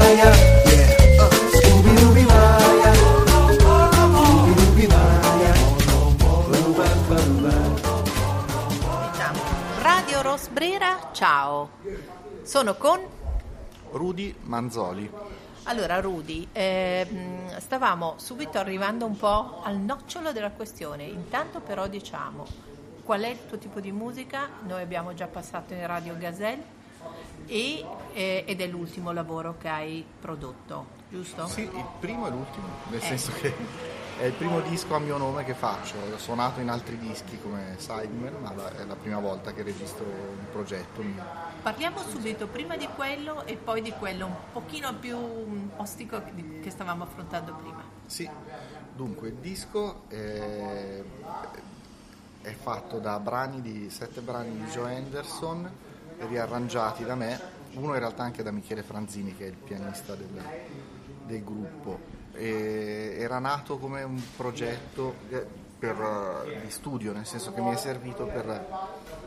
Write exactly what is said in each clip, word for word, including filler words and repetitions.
Maya, yeah. uh, Scooby-Dooby Maya, Scooby-Dooby Maya. Radio Rosbrera, ciao, sono con Rudy Manzoli. Allora Rudy, eh, stavamo subito arrivando un po' al nocciolo della questione. Intanto però diciamo qual è il tuo tipo di musica. Noi abbiamo già passato in Radio Gazelle e, eh, ed è l'ultimo lavoro che hai prodotto, giusto? Sì, il primo e l'ultimo, nel eh. senso che è il primo disco a mio nome che faccio. Ho suonato in altri dischi come Sidemen, ma è la prima volta che registro un progetto mio. Parliamo subito prima di quello e poi di quello un pochino più ostico che stavamo affrontando prima. Sì, dunque il disco è, è fatto da brani di sette brani di Joe Henderson, riarrangiati da me, uno in realtà anche da Michele Franzini, che è il pianista del, del gruppo. E era nato come un progetto per, di studio, nel senso che mi è servito per...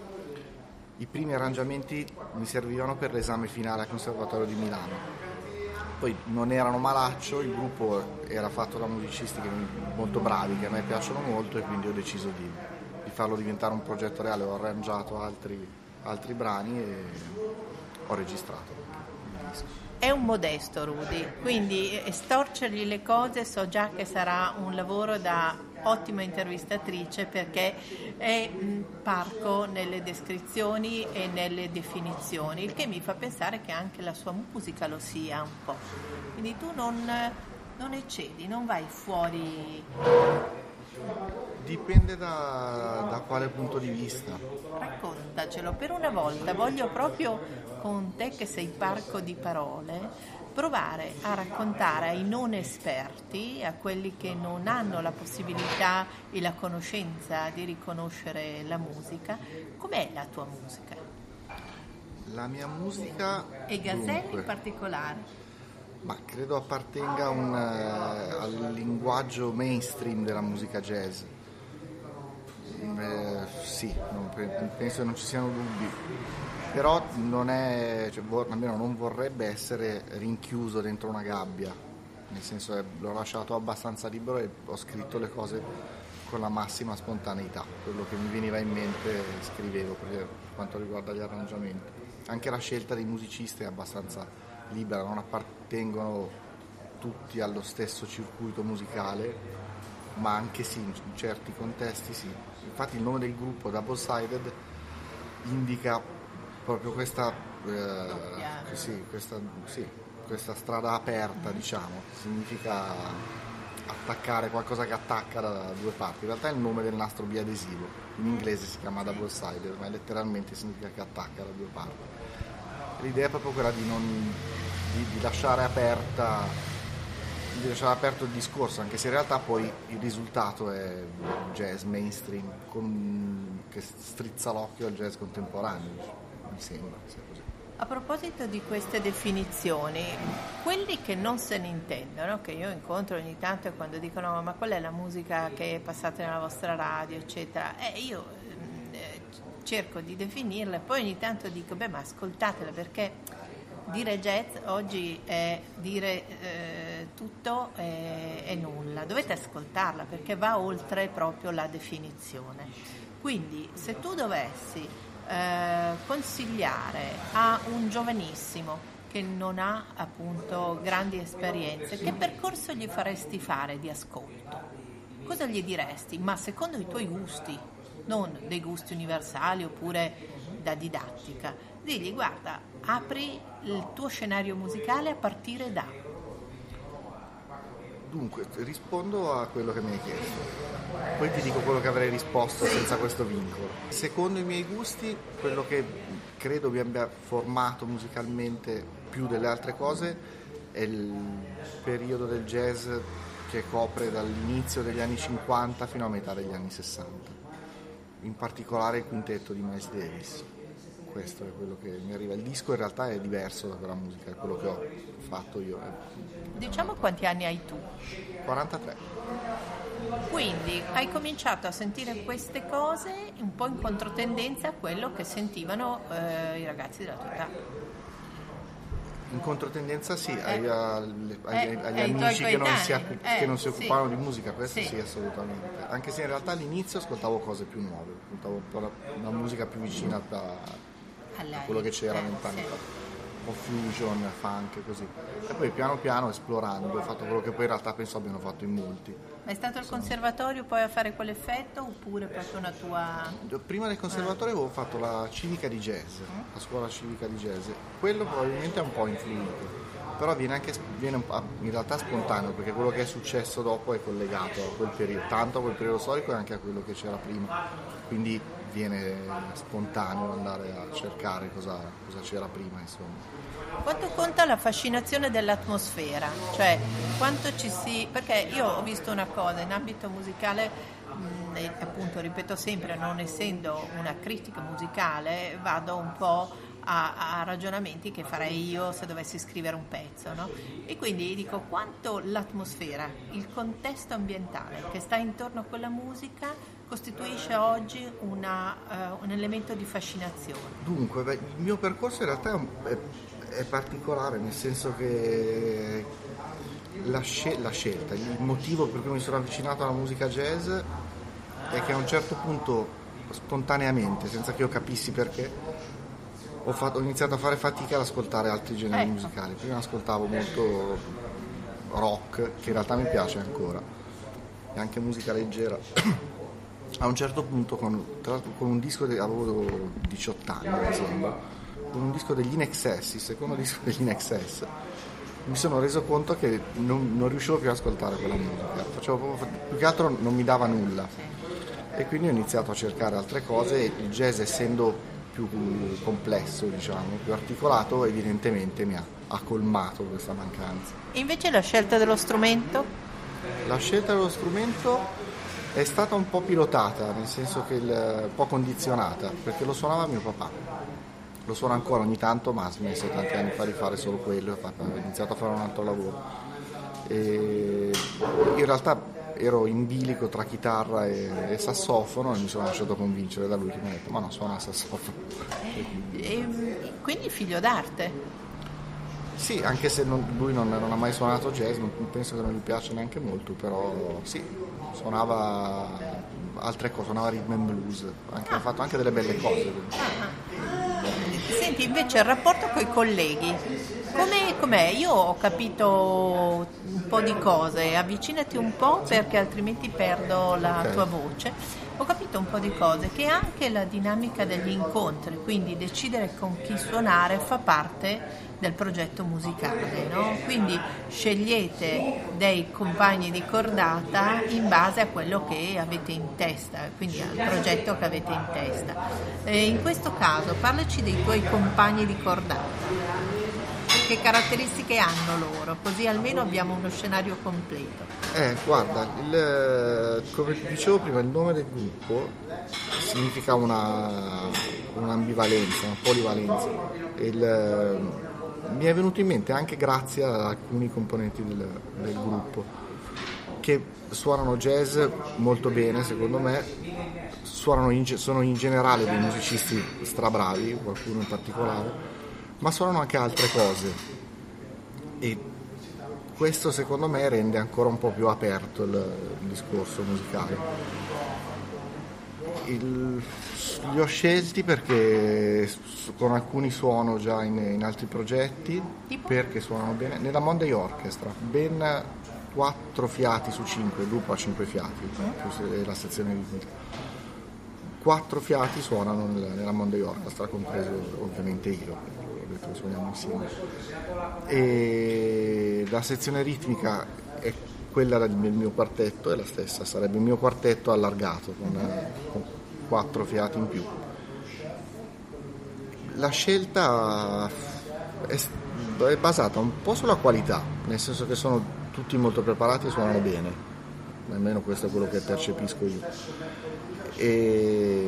I primi arrangiamenti mi servivano per l'esame finale al Conservatorio di Milano. Poi non erano malaccio, il gruppo era fatto da musicisti che, molto bravi, che a me piacciono molto, e quindi ho deciso di, di farlo diventare un progetto reale. Ho arrangiato altri, altri brani e ho registrato il disco. È un modesto Rudy, quindi storcergli le cose so già che sarà un lavoro da ottima intervistatrice, perché è parco nelle descrizioni e nelle definizioni, il che mi fa pensare che anche la sua musica lo sia un po'. Quindi tu non, non eccedi, non vai fuori. Dipende da, da quale punto di vista. Raccontacelo, per una volta voglio proprio con te che sei parco di parole provare a raccontare ai non esperti, a quelli che non hanno la possibilità e la conoscenza di riconoscere la musica, com'è la tua musica? La mia musica... E Gazelle dunque, in particolare? Ma credo appartenga un, uh, al linguaggio mainstream della musica jazz. Eh, sì, non, penso che non ci siano dubbi. Però non è, cioè, vor, almeno non vorrebbe essere rinchiuso dentro una gabbia, nel senso che l'ho lasciato abbastanza libero e ho scritto le cose con la massima spontaneità. Quello che mi veniva in mente scrivevo per quanto riguarda gli arrangiamenti. Anche la scelta dei musicisti è abbastanza libera, non appartengono tutti allo stesso circuito musicale, ma anche sì, in certi contesti sì. Infatti il nome del gruppo, Double Sided, indica proprio questa, eh, sì, questa, sì, questa strada aperta, diciamo. Significa attaccare qualcosa che attacca da due parti. In realtà è il nome del nastro biadesivo, in inglese si chiama double sided, ma letteralmente significa che attacca da due parti. L'idea è proprio quella di, non, di, di lasciare aperta di lasciare aperto il discorso, anche se in realtà poi il risultato è jazz mainstream con, che strizza l'occhio al jazz contemporaneo. Mi sembra sia così. A proposito di queste definizioni, quelli che non se ne intendono, che io incontro ogni tanto quando dicono ma qual è la musica che è passata nella vostra radio, eccetera, eh, io eh, cerco di definirla e poi ogni tanto dico beh ma ascoltatela, perché dire jazz oggi è dire eh, tutto e, e nulla. Dovete ascoltarla perché va oltre proprio la definizione. Quindi se tu dovessi Eh, consigliare a un giovanissimo che non ha appunto grandi esperienze, che percorso gli faresti fare di ascolto? Cosa gli diresti? Ma secondo i tuoi gusti, non dei gusti universali oppure da didattica. Digli guarda, apri il tuo scenario musicale a partire da... Dunque, rispondo a quello che mi hai chiesto. Poi ti dico quello che avrei risposto senza questo vincolo. Secondo i miei gusti, quello che credo mi abbia formato musicalmente più delle altre cose è il periodo del jazz che copre dall'inizio degli anni cinquanta fino a metà degli anni sessanta. In particolare il quintetto di Miles Davis. Questo è quello che mi arriva. Il disco in realtà è diverso da quella musica, è quello che ho fatto io. Diciamo quanti anni hai tu? quarantatré. Quindi hai cominciato a sentire queste cose un po' in controtendenza a quello che sentivano eh, i ragazzi della tua età. In controtendenza sì, agli, agli, agli eh, ai tuoi amici che non, si, coetanei. occup- che non si Eh, occupavano sì. di musica, questo sì. Sì. sì, assolutamente. Anche se in realtà all'inizio ascoltavo cose più nuove, ascoltavo un po' la, una musica più vicina a, Alla- a quello che c'era eh, vent'anni sì. fa. Un po' fusion, funk, così. E poi piano piano esplorando, ho fatto quello che poi in realtà penso abbiano fatto in molti. Ma è stato il conservatorio poi a fare quell'effetto oppure proprio una tua... Prima del conservatorio avevo fatto la civica di jazz, la scuola civica di jazz. Quello probabilmente ha un po' influito, però viene anche viene un po', in realtà spontaneo, perché quello che è successo dopo è collegato a quel periodo, tanto a quel periodo storico e anche a quello che c'era prima. Quindi viene spontaneo andare a cercare cosa, cosa c'era prima, insomma. Quanto conta la fascinazione dell'atmosfera? Cioè, quanto ci si... Perché io ho visto una cosa, in ambito musicale, mh, e appunto ripeto sempre, non essendo una critica musicale, vado un po' a, a ragionamenti che farei io se dovessi scrivere un pezzo, no? E quindi dico quanto l'atmosfera, il contesto ambientale che sta intorno a quella musica costituisce oggi una, uh, un elemento di fascinazione. Dunque, beh, il mio percorso in realtà è, un- è- è particolare, nel senso che la, scel- la scelta, il motivo per cui mi sono avvicinato alla musica jazz è che a un certo punto, spontaneamente, senza che io capissi perché, ho, fatto- ho iniziato a fare fatica ad ascoltare altri generi Ecco. musicali. Prima ascoltavo molto rock, che in realtà mi piace ancora, e anche musica leggera. A un certo punto, con, tra l'altro con un disco, de- avevo diciotto anni, mi sembra, con un disco degli In Excess, il secondo disco degli In Excess, mi sono reso conto che non, non riuscivo più ad ascoltare quella musica, facevo proprio, più che altro non mi dava nulla, e quindi ho iniziato a cercare altre cose, e il jazz, essendo più complesso, diciamo, più articolato, evidentemente mi ha, ha colmato questa mancanza. E invece la scelta dello strumento? La scelta dello strumento è stata un po' pilotata, nel senso che il, un po' condizionata, perché lo suonava mio papà. Lo suona ancora ogni tanto, ma ha smesso tanti anni fa di fare solo quello, ha iniziato a fare un altro lavoro. E in realtà ero in bilico tra chitarra e, e sassofono, e mi sono lasciato convincere da lui, che mi ha detto ma no, suona il sassofono. E quindi, E quindi figlio d'arte. sì, anche se non- lui non, non ha mai suonato jazz, non, penso che non gli piaccia neanche molto, però sì, suonava altre cose, suonava rhythm and blues, anche, ha fatto anche delle belle cose. Senti, invece il rapporto con i colleghi, com'è, com'è? Io ho capito un po' di cose, avvicinati un po' perché altrimenti perdo la Ok. tua voce. Ho capito un po' di cose, che anche la dinamica degli incontri, quindi decidere con chi suonare, fa parte del progetto musicale, no? Quindi scegliete dei compagni di cordata in base a quello che avete in testa, quindi al progetto che avete in testa. E in questo caso parlaci dei tuoi compagni di cordata. Che caratteristiche hanno loro? Così almeno abbiamo uno scenario completo. Eh, guarda, il, come dicevo prima, il nome del gruppo significa una, un'ambivalenza, una polivalenza. Il, mi è venuto in mente anche grazie ad alcuni componenti del, del gruppo che suonano jazz molto bene, secondo me, suonano in, sono in generale dei musicisti strabravi, qualcuno in particolare, ma suonano anche altre cose, e questo secondo me rende ancora un po' più aperto il, il discorso musicale. Il, li ho scelti perché s- con alcuni suono già in, in altri progetti, Tipo? perché suonano bene nella Monday Orchestra, ben quattro fiati su cinque, il gruppo ha cinque fiati, più se- la sezione ritmica. Quattro fiati suonano nella, nella Monday Orchestra, compreso ovviamente io, ho detto che suoniamo insieme. E la sezione ritmica è quella del mio quartetto, è la stessa, sarebbe il mio quartetto allargato con, con quattro fiati in più. La scelta è, è basata un po' sulla qualità, nel senso che sono tutti molto preparati e suonano bene, almeno questo è quello che percepisco io. E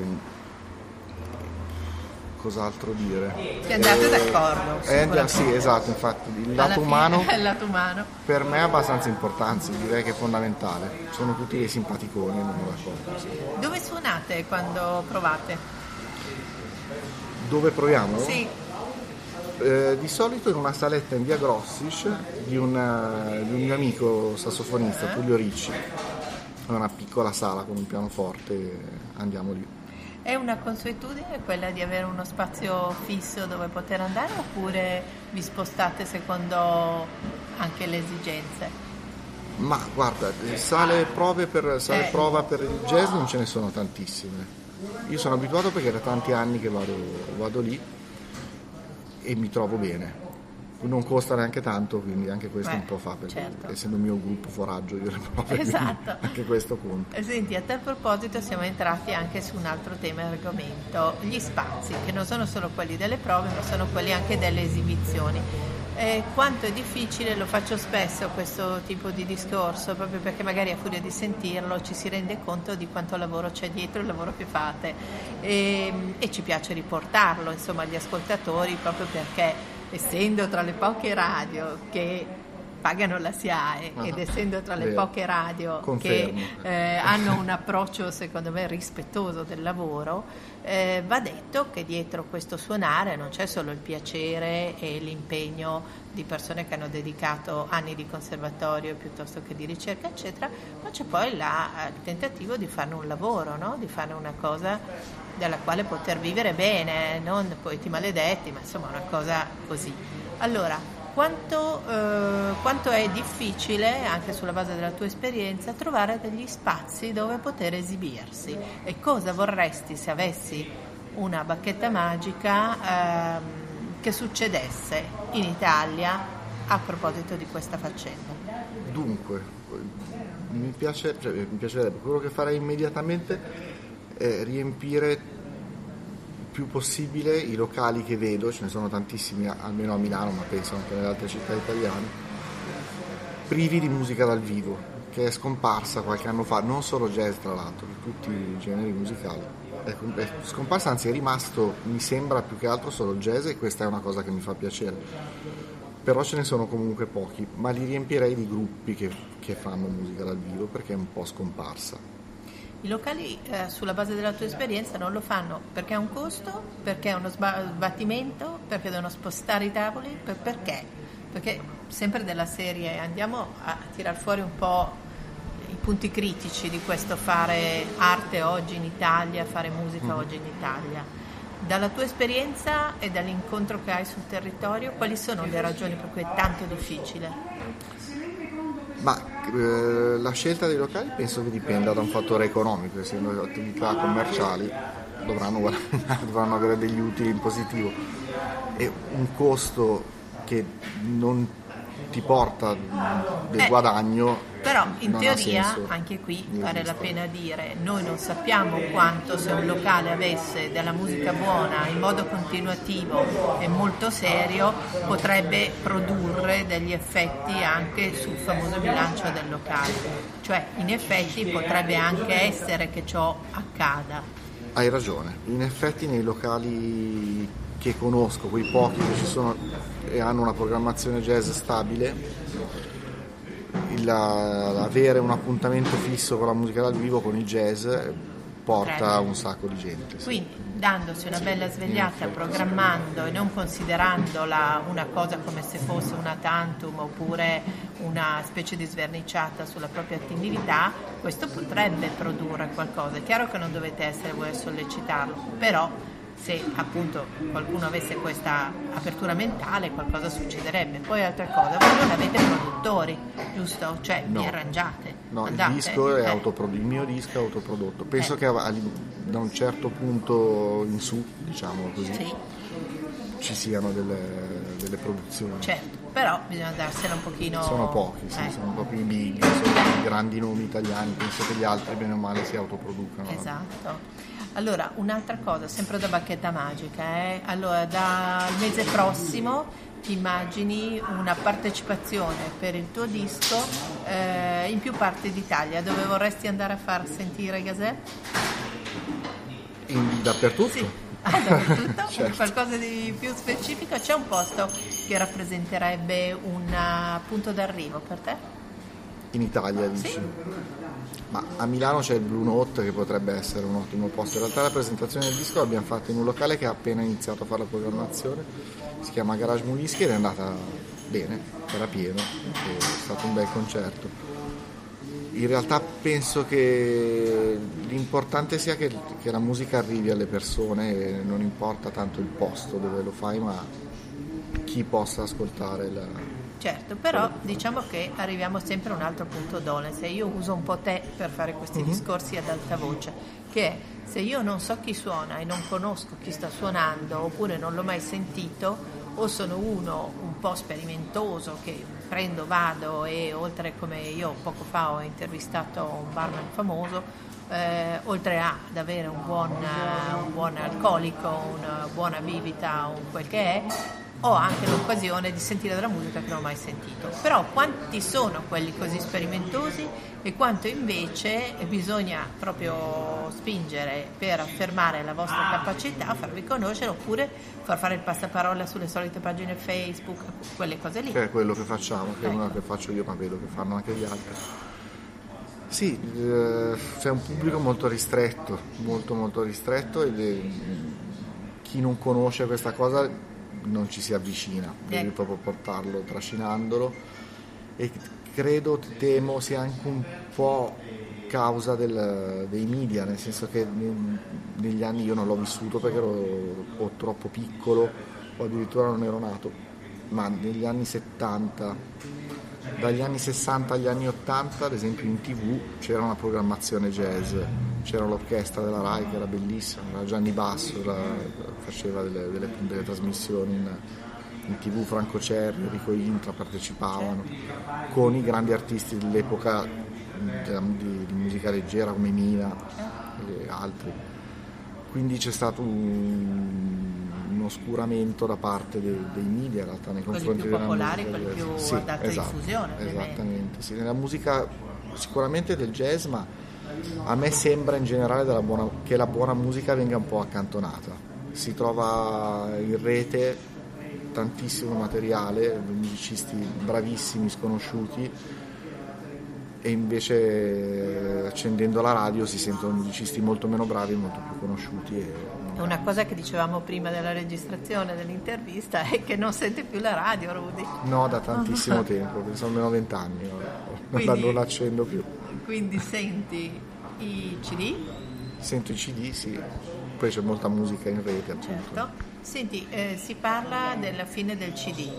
cos'altro dire? Che andate d'accordo, Eh, sicuramente. sì, esatto, infatti il Alla lato fine, umano il lato umano. per me è abbastanza importante, direi che è fondamentale. Sono tutti dei simpaticoni, non ho d'accordo. Sì. Dove suonate quando provate? Dove proviamo? Sì, Eh, di solito in una saletta in via Grossisch di, una- di un mio amico sassofonista, Tullio Ricci. È una piccola sala con un pianoforte, e andiamo lì. È una consuetudine quella di avere uno spazio fisso dove poter andare oppure vi spostate secondo anche le esigenze? Ma guarda, sale prove per sale Eh. prova per il jazz non ce ne sono tantissime. Io sono abituato perché da tanti anni che vado, vado lì e mi trovo bene. Non costa neanche tanto, quindi anche questo Beh, un po' fa, perché certo. essendo il mio gruppo foraggio io le prove, quindi Esatto. anche questo conta. Eh, Senti, a tal proposito siamo entrati anche su un altro tema e argomento, gli spazi, che non sono solo quelli delle prove, ma sono quelli anche delle esibizioni. Eh, quanto è difficile, lo faccio spesso questo tipo di discorso, proprio perché magari a furia di sentirlo ci si rende conto di quanto lavoro c'è dietro il lavoro che fate e, e ci piace riportarlo insomma agli ascoltatori, proprio perché essendo tra le poche radio che pagano la S I A E ed Ah, essendo tra le vero. poche radio Confermo. che eh, hanno un approccio secondo me rispettoso del lavoro, eh, va detto che dietro questo suonare non c'è solo il piacere e l'impegno di persone che hanno dedicato anni di conservatorio piuttosto che di ricerca eccetera, ma c'è poi la, il tentativo di farne un lavoro, no? Di fare una cosa dalla quale poter vivere bene, non poeti maledetti, ma insomma una cosa così. Allora, quanto, eh, quanto è difficile, anche sulla base della tua esperienza, trovare degli spazi dove poter esibirsi e cosa vorresti se avessi una bacchetta magica ehm, che succedesse in Italia a proposito di questa faccenda? Dunque, mi piace, cioè, mi piacerebbe, quello che farei immediatamente è riempire più possibile i locali che vedo, ce ne sono tantissimi almeno a Milano, ma penso anche nelle altre città italiane, privi di musica dal vivo, che è scomparsa qualche anno fa, non solo jazz tra l'altro, di tutti i generi musicali. È è scomparsa, anzi è rimasto, mi sembra più che altro solo jazz, e questa è una cosa che mi fa piacere. Però ce ne sono comunque pochi, ma li riempirei di gruppi che, che fanno musica dal vivo, perché è un po' scomparsa. I locali, eh, sulla base della tua esperienza, non lo fanno perché è un costo, perché è uno sba- sbattimento, perché devono spostare i tavoli, per- perché? Perché sempre della serie andiamo a tirar fuori un po' i punti critici di questo fare arte oggi in Italia, fare musica Mm. oggi in Italia. Dalla tua esperienza e dall'incontro che hai sul territorio, quali sono le ragioni per cui è tanto difficile? Ma eh, la scelta dei locali penso che dipenda da un fattore economico, essendo attività commerciali dovranno, guadagnare, dovranno avere degli utili in positivo, e un costo che non ti porta del Eh, guadagno. Però in non ha teoria senso anche qui di vale la esistere. pena dire, noi non sappiamo quanto se un locale avesse della musica buona in modo continuativo e molto serio potrebbe produrre degli effetti anche sul famoso bilancio del locale, cioè in effetti potrebbe anche essere che ciò accada. Hai ragione, in effetti nei locali che conosco, quei pochi che ci sono e hanno una programmazione jazz stabile, il, avere un appuntamento fisso con la musica dal vivo, con il jazz, porta Potrebbe. un sacco di gente. Sì. Quindi dandosi una bella svegliata, in effetti, programmando e non considerandola una cosa come se fosse una tantum oppure una specie di sverniciata sulla propria attività, questo potrebbe produrre qualcosa. È chiaro che non dovete essere voi a sollecitarlo, però se appunto qualcuno avesse questa apertura mentale qualcosa succederebbe. Poi altra cosa, voi non avete produttori, giusto? Cioè No. vi arrangiate. No, andate, il disco è eh. autoprodotto, il mio disco è autoprodotto. Penso Eh. che a- da un certo punto in su, diciamo così, Sì. ci siano delle, delle produzioni. Certo, però bisogna darsela un pochino. Sono pochi, sì, eh, sono proprio i big, sono i grandi nomi italiani, penso che gli altri bene o male si autoproducano. Esatto. Allora, un'altra cosa, sempre da bacchetta magica, eh? Allora, dal mese prossimo ti immagini una partecipazione per il tuo disco eh, in più parti d'Italia, dove vorresti andare a far sentire Gazelle? In- dappertutto? Sì. Ah, dappertutto? Certo. Qualcosa di più specifico? C'è un posto che rappresenterebbe un uh, punto d'arrivo per te? In Italia dici? Sì. Ma a Milano c'è il Blue Note che potrebbe essere un ottimo posto. In realtà la presentazione del disco l'abbiamo fatta in un locale che ha appena iniziato a fare la programmazione, si chiama Garage Movischi ed è andata bene, era pieno, è stato un bel concerto. In realtà penso che l'importante sia che, che la musica arrivi alle persone e non importa tanto il posto dove lo fai, ma chi possa ascoltare la... Certo, però diciamo che arriviamo sempre a un altro punto dole. Se io uso un po' te per fare questi Mm-hmm. discorsi ad alta voce, che è, se io non so chi suona e non conosco chi sta suonando oppure non l'ho mai sentito, o sono uno un po' sperimentoso che prendo, vado e oltre, come io poco fa ho intervistato un barman famoso, eh, oltre a, ad avere un buon, un buon alcolico, una buona bibita, un quel che è, ho anche l'occasione di sentire della musica che non ho mai sentito. Però quanti sono quelli così sperimentosi e quanto invece bisogna proprio spingere per affermare la vostra capacità, farvi conoscere oppure far fare il passaparola sulle solite pagine Facebook, quelle cose lì. Che è quello che facciamo, che è una Ecco. che faccio io, ma vedo che fanno anche gli altri. Sì, eh, c'è un pubblico molto ristretto, molto molto ristretto e le- chi non conosce questa cosa non ci si avvicina, devi Ecco. proprio portarlo trascinandolo e credo, temo sia anche un po' causa del- dei media, nel senso che ne- negli anni io non l'ho vissuto perché ero o troppo piccolo o addirittura non ero nato, ma negli anni settanta, dagli anni sessanta agli anni ottanta, ad esempio in tv c'era una programmazione jazz, c'era l'orchestra della Rai che era bellissima, era Gianni Basso, la- faceva delle, delle, delle trasmissioni in, in tv, Franco Cerri, Enrico Intra partecipavano, con i grandi artisti dell'epoca di, di, di musica leggera come Mina e altri. Quindi c'è stato un, un oscuramento da parte dei, dei media in realtà nei Quelli confronti più della popolari, musica quelli jazz. più Sì, ad alta esatto, diffusione, ovviamente. esattamente, sì. Nella musica sicuramente del jazz, ma a me sembra in generale della buona, che la buona musica venga un po' accantonata. Si trova in rete tantissimo materiale, musicisti bravissimi, sconosciuti, e invece accendendo la radio si sentono musicisti molto meno bravi, molto più conosciuti. E Una cosa che dicevamo prima della registrazione dell'intervista è che non sente più la radio, Rudy. no, da tantissimo tempo, penso almeno vent'anni, non la, Quindi- non l'accendo più. Quindi senti i C D, Sento i C D, sì, poi c'è molta musica in rete, appunto. certo. Senti, eh, si parla della fine del C D.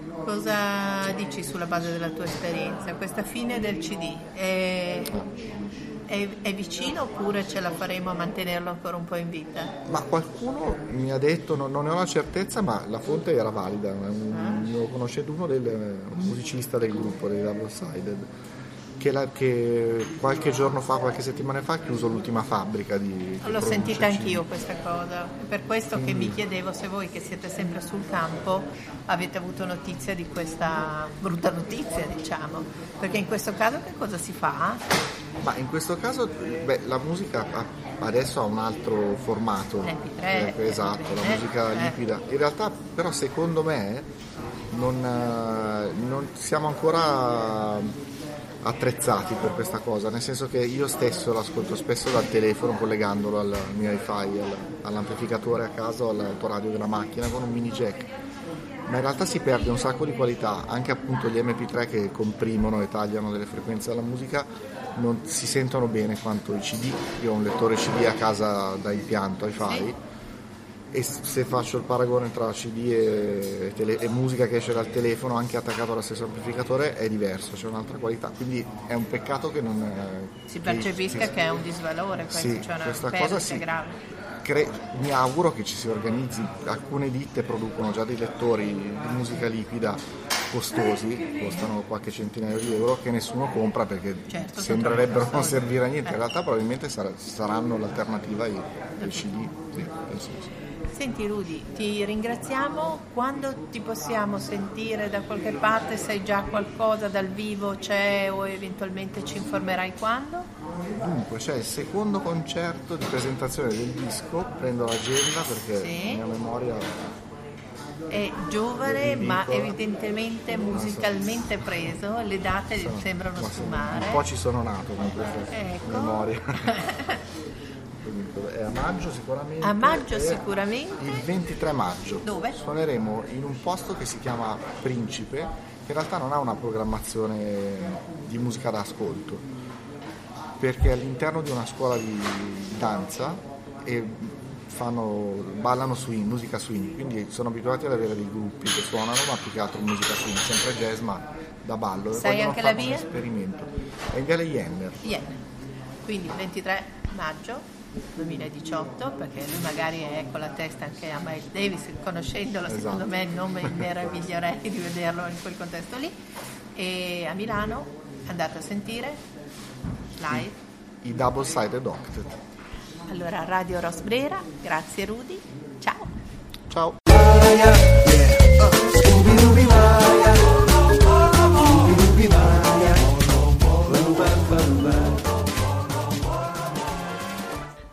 Cosa dici sulla base della tua esperienza? Questa fine del C D è, è, è vicino oppure ce la faremo a mantenerlo ancora un po' in vita? Ma qualcuno mi ha detto, non, non ne ho la certezza, ma la fonte era valida, un mio conoscente, uno del un musicista del gruppo dei Double Sided, che, la- che qualche giorno fa, qualche settimana fa ha chiuso l'ultima fabbrica di... che L'ho produce sentita C D. anch'io questa cosa, è per questo che mi chiedevo se voi che siete sempre sul campo avete avuto notizia di questa brutta notizia, diciamo, perché in questo caso che cosa si fa? Ma in questo caso, beh, la musica ha- adesso ha un altro formato. l'M P tre, Eh, esatto, la eh, musica eh. liquida. In realtà, però, secondo me non, eh, non siamo ancora attrezzati per questa cosa, nel senso che io stesso l'ascolto spesso dal telefono collegandolo al mio hi-fi, al- all'amplificatore a casa o all'autoradio della macchina con un mini jack, ma in realtà si perde un sacco di qualità, anche appunto gli M P tre che comprimono e tagliano delle frequenze alla musica non si sentono bene quanto i C D. Io ho un lettore C D a casa da impianto hi-fi, Sì. e se faccio il paragone tra C D e, tele- e musica che esce dal telefono anche attaccato allo stesso amplificatore è diverso, c'è un'altra qualità, quindi è un peccato che non eh, Si percepisca che è un disvalore, questo, sì, cioè una questa perdita cosa sì. grave. Cre- mi auguro che ci si organizzi, alcune ditte producono già dei lettori di musica liquida costosi, costano qualche centinaio di euro, che nessuno compra perché Certo, sono sembrerebbero troppo non costosi. servire a niente, in Eh. realtà probabilmente sar- saranno l'alternativa ai, ai C D, sì, penso di sì. Senti Rudy, ti ringraziamo, quando ti possiamo sentire da qualche parte? Sai già qualcosa dal vivo c'è o eventualmente ci informerai quando? Dunque c'è il secondo concerto di presentazione del disco, prendo l'agenda perché Sì. la mia memoria è giovane, vi ma dico- evidentemente musicalmente preso, le date Sono- sembrano ma sono- sfumare. Un po' ci sono nato con questa Ecco. memoria. Quindi, è a maggio sicuramente. A maggio e sicuramente. Il ventitré maggio. Dove? Suoneremo in un posto che si chiama Principe, che in realtà non ha una programmazione di musica d'ascolto, perché è all'interno di una scuola di danza e fanno, ballano swing, musica swing, quindi sono abituati ad avere dei gruppi che suonano, ma più che altro musica swing, sempre jazz ma da ballo. E Sai vogliono anche la fare un via? esperimento. È in Viale Jenner. Iene. Quindi il ventitré maggio duemiladiciotto, perché lui magari è con la testa anche a Miles Davis, conoscendolo Esatto. secondo me non mi meraviglierei di vederlo in quel contesto lì. E a Milano andate a sentire live. I Double Sided Octet. Allora Radio Rosbrera, grazie Rudy, ciao. Ciao.